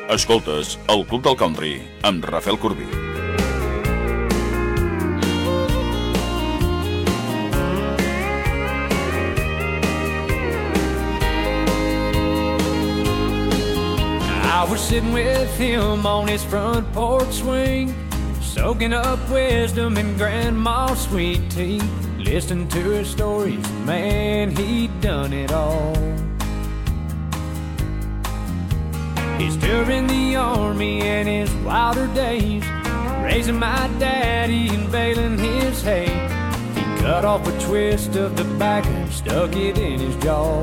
Escoltes el Club del Country amb Rafael Corbí. I was sitting with him on his front porch swing, soaking up wisdom in Grandma's sweet tea, listening to her stories, man, he'd done it all. He's still in the army in his wilder days, raising my daddy and baling his hay. He cut off a twist of tobacco and stuck it in his jaw.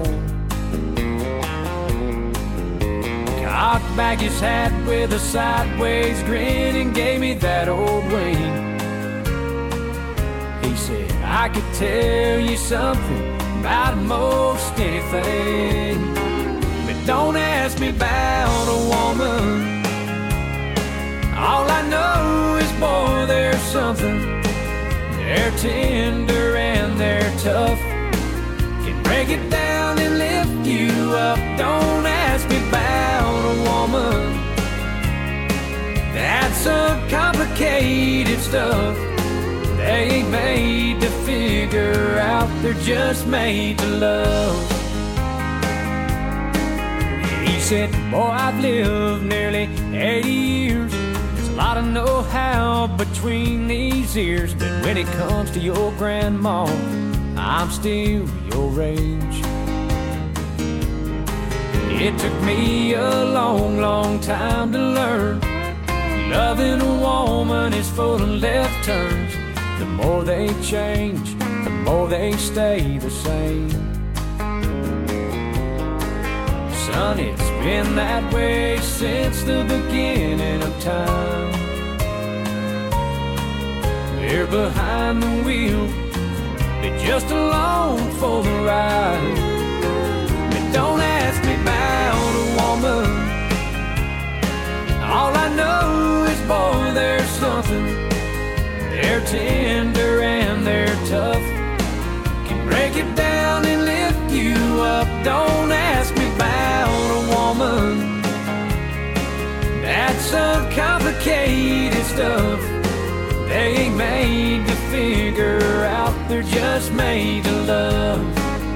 Cocked back his hat with a sideways grin and gave me that old wink. He said, I could tell you something about most anything, but don't ask me about a woman. All I know is, boy, there's something. They're tender and they're tough, can break it down and lift you up. Don't ask me about a woman. That's some complicated stuff. They ain't made to figure out, they're just made to love. He said, boy, I've lived nearly 80 years. There's a lot of know-how between these ears, but when it comes to your grandma, I'm still your age. It took me a long, long time to learn loving a woman is full of left turns. The more they change, the more they stay the same. Son, it's been that way since the beginning of time. They're behind the wheel, they're just along for the ride. But don't ask me about a woman. All I know is, boy, there's something. They're tender and they're tough, can break it down and lift you up. Don't ask me about a woman. That's some complicated stuff. They ain't made to figure out, they're just made to love.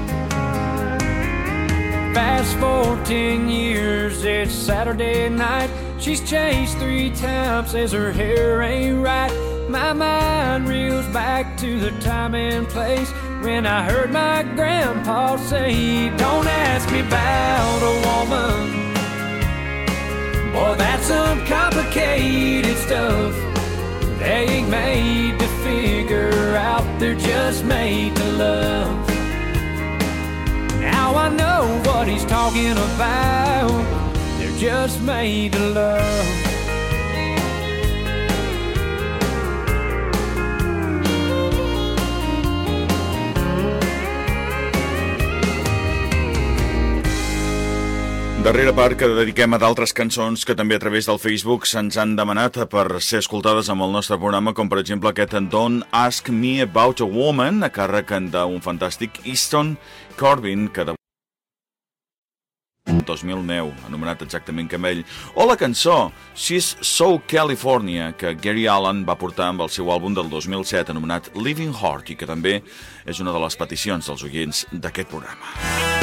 Fast forward 10 years, it's Saturday night. She's chased 3 times, says her hair ain't right. My mind reels back to the time and place when I heard my grandpa say, don't ask me about a woman. Boy, that's some complicated stuff. They ain't made to figure out, they're just made to love. Now I know what he's talking about. They're just made to love. Darrera part que dediquem a d'altres cançons que també a través del Facebook se'ns han demanat per ser escoltades amb el nostre programa, com per exemple aquest Don't Ask Me About a Woman, a càrrec d'un fantàstic Easton Corbin, que de 2009, anomenat exactament com ell, o la cançó She's So California, que Gary Allan va portar amb el seu àlbum del 2007 anomenat Living Heart, i que també és una de les peticions dels oients d'aquest programa.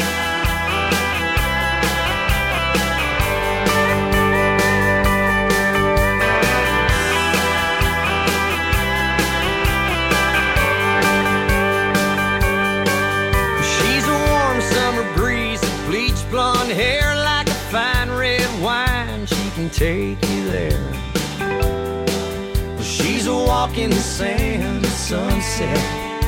Blonde hair like a fine red wine, she can take you there. She's a walk in the sand at sunset.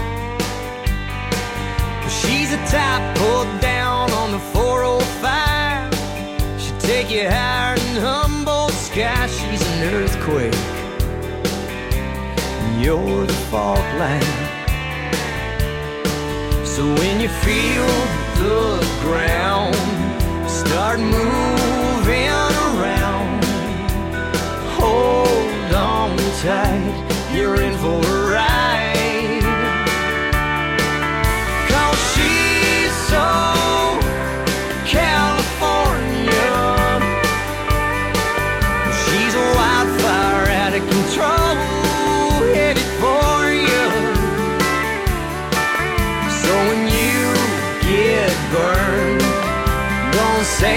She's a type pulled down on the 405. She'll take you higher than Humboldt sky. She's an earthquake, and you're the fault line. So when you feel the ground start moving around, hold on tight, you're in for a ride. 'Cause she's so California,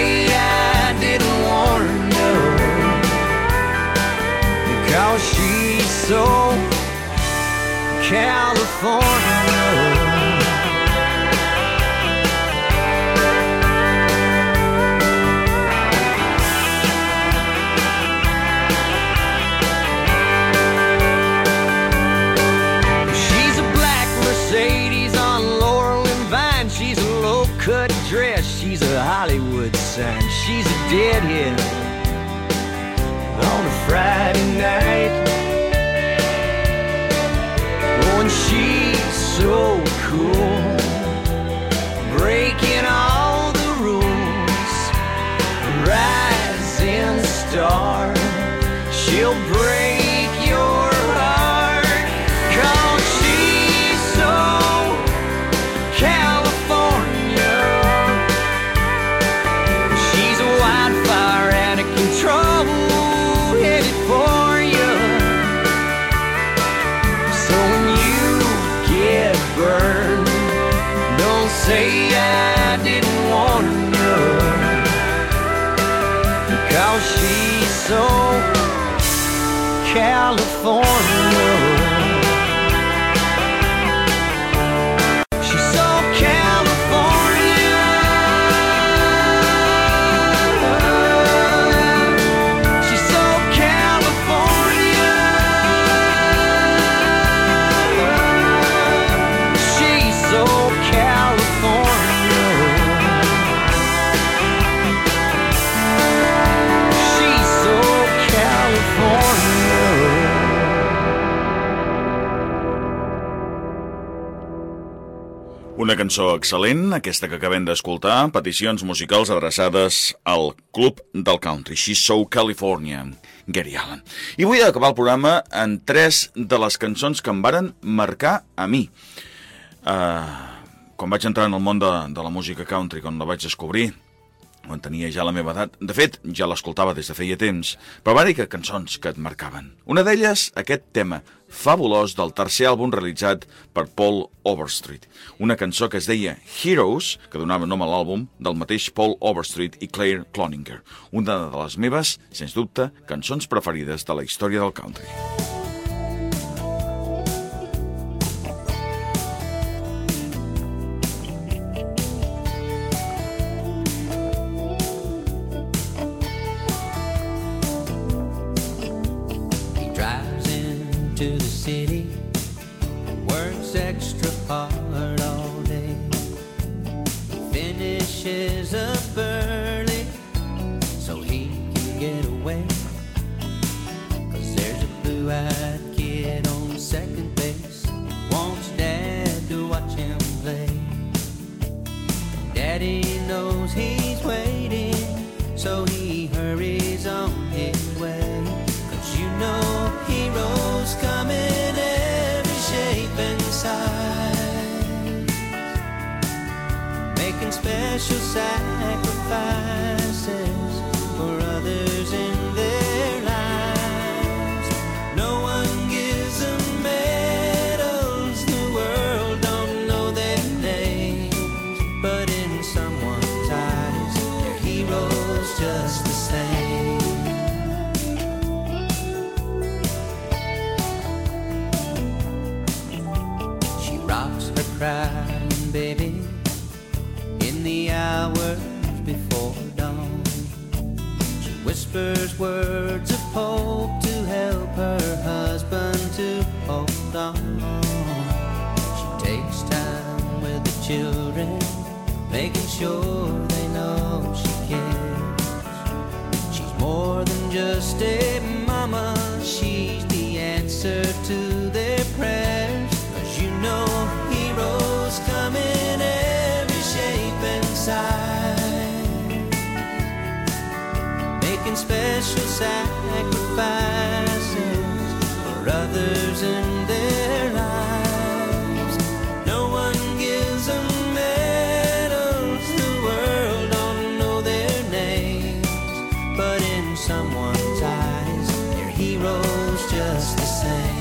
say I didn't warn you, because she's so California. Cut dress, she's a Hollywood sign. She's a deadhead on a Friday night. Oh, and she's so cool, breaking all the rules, rising star. She'll break your heart, 'cause she's so California. Say I didn't warn you, because she's so California. She's so California. She's so California. She's so Una cançó excel·lent, aquesta que acabem d'escoltar, peticions musicals adreçades al Club del Country, She's So California, Gary Allan. I vull acabar el programa en 3 de les cançons que em varen marcar a mi. Quan vaig entrar en el món de la música country, quan la vaig descobrir, quan tenia ja la meva edat, de fet, ja l'escoltava des de feia temps, però va dir que cançons que et marcaven. Una d'elles, aquest tema fabulós del tercer àlbum realitzat per Paul Overstreet. Una cançó que es deia Heroes, que donava nom a l'àlbum, del mateix Paul Overstreet i Claire Cloninger. Una de les meves, sens dubte, cançons preferides de la història del country. To the city, works extra hard all day, finishes up early so he can get away, 'cause there's a blue-eyed kid on second base, wants Dad to watch him play. Daddy knows he's waiting, so he hurries on his way, 'cause you know heroes come in every shape and size, making special sacrifices for others in their lives. No one gives them medals, the world don't know their names, but in someone's eyes, they're heroes just the same. Crying baby in the hours before dawn, she whispers words of hope to help her husband to hold on. She takes time with the children, making sure they know she cares. She's more than just a mama, she's the answer to their prayers, 'cause you know heroes come in every shape and size, making special sacrifices for others in their lives. No one gives them medals, the world don't know their names, but in someone's eyes, they're heroes just the same.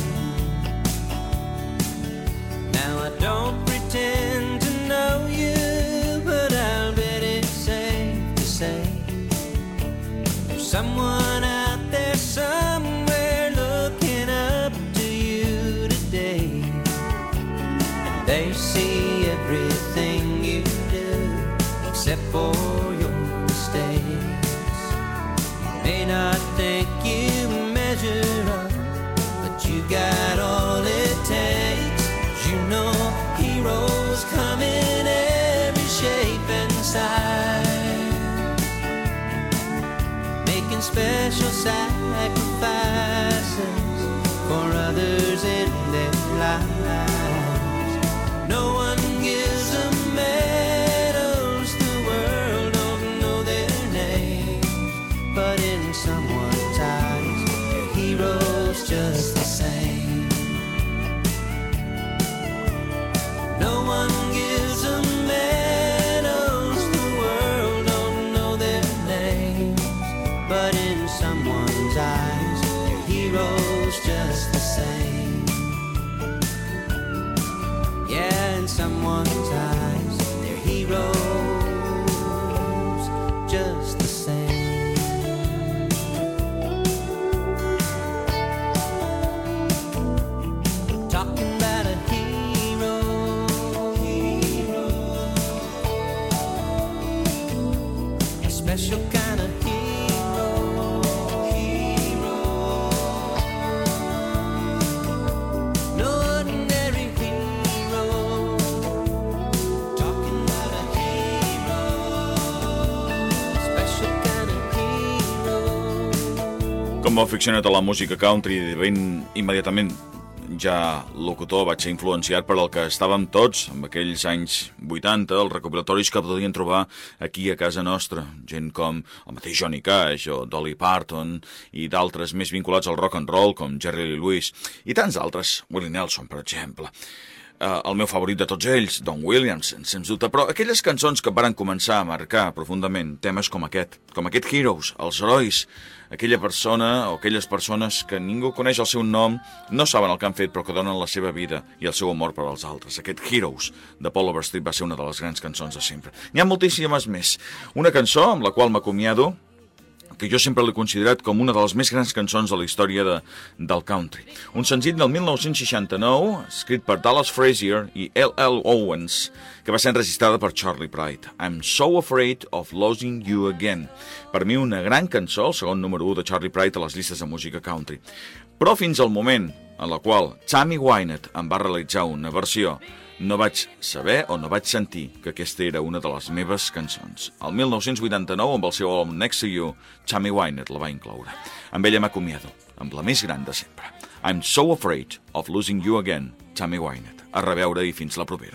I don't pretend to know you, but I'll bet it's safe to say there's someone out there somewhere looking up to you today, and they see everything you do except for your mistakes. You may not think you measure up, but you got all it takes. 'Cause you know heroes come in every shape and size, making special sacrifices for others in their lives. No one gives them medals, the world don't know their names, but in someone's eyes, they're heroes just the same. No one gives them medals, the world don't know their names, but in someone's eyes, they're heroes just the same. Yeah, in someone's eyes, they're heroes just the same. Talking about a hero, a special kind of hero, no ordinary hero. Talking about a hero, special kind of hero. Com a aficionat a la música country, ben immediatament ja locutor, vaig ser influenciat per el que estàvem tots en aquells anys 80, els recopilatoris que podien trobar aquí a casa nostra, gent com el mateix Johnny Cash o Dolly Parton i d'altres més vinculats al rock and roll com Jerry Lee Lewis i tants altres, Willie Nelson per exemple. El meu favorit de tots ells, Don Williams, sens dubte, però aquelles cançons que varen començar a marcar profundament temes com aquest Heroes, els herois, aquella persona o aquelles persones que ningú coneix el seu nom, no saben el que han fet, però que donen la seva vida i el seu amor per als altres. Aquest Heroes de Paul Overstreet va ser una de les grans cançons de sempre. N'hi ha moltíssimes més. Una cançó amb la qual m'acomiado, que jo sempre l'he considerat com una de les més grans cançons de la història del country. Un senzill del 1969, escrit per Dallas Frazier i L.L. Owens, que va ser enregistrada per Charlie Pride. I'm so afraid of losing you again. Per mi una gran cançó, el segon número 1 de Charlie Pride a les llistes de música country. Però fins al moment en la qual Tammy Wynette en va realitzar una versió, no vaig saber o no vaig sentir que aquesta era una de les meves cançons. El 1989, amb el seu àlbum Next to You, Tammy Wynette la va incloure. Amb ella m'acomiado, amb la més gran de sempre. I'm so afraid of losing you again, Tammy Wynette. A reveure i fins la propera.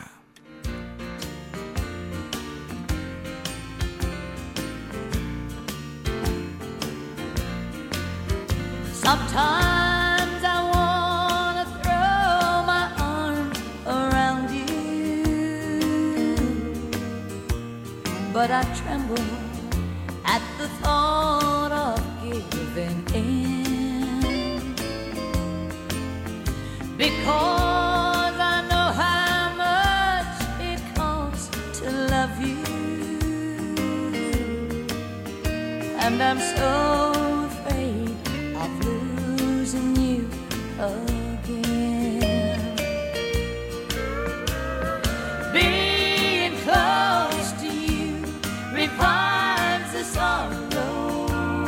Sometimes I wanna throw my arms around you, but I tremble at the thought of giving in, because I know how much it costs to love you, and I'm so afraid of losing you again. Being close to you revives the sorrow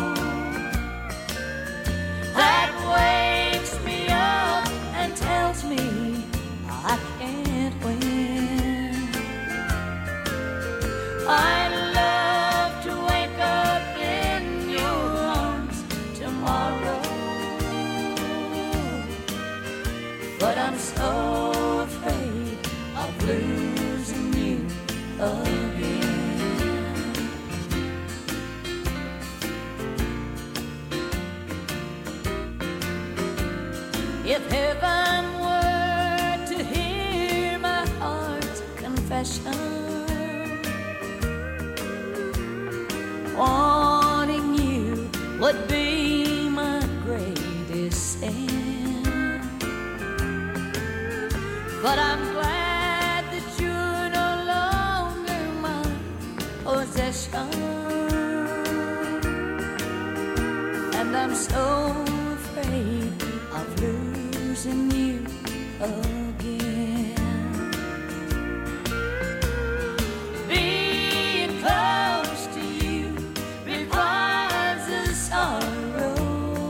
that wakes me up and tells me I can't win. I'd love to wake up in your arms tomorrow, but I'm so afraid of losing you again. If heaven were to hear my heart's confession, wanting you would be my greatest sin. But I'm glad that you're no longer my possession. I'm so afraid of losing you again. Being close to you requires a sorrow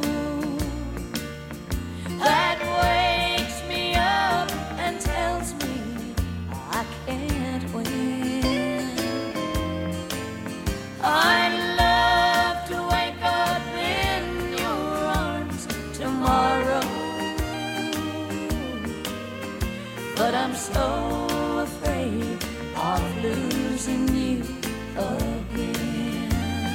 that wakes me up and tells me I can't win. I'd love to wake up in your arms tomorrow, but I'm so afraid of losing you again.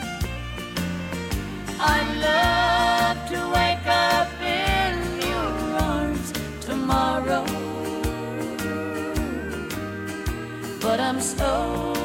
I'd love to wake up in your arms tomorrow, but I'm so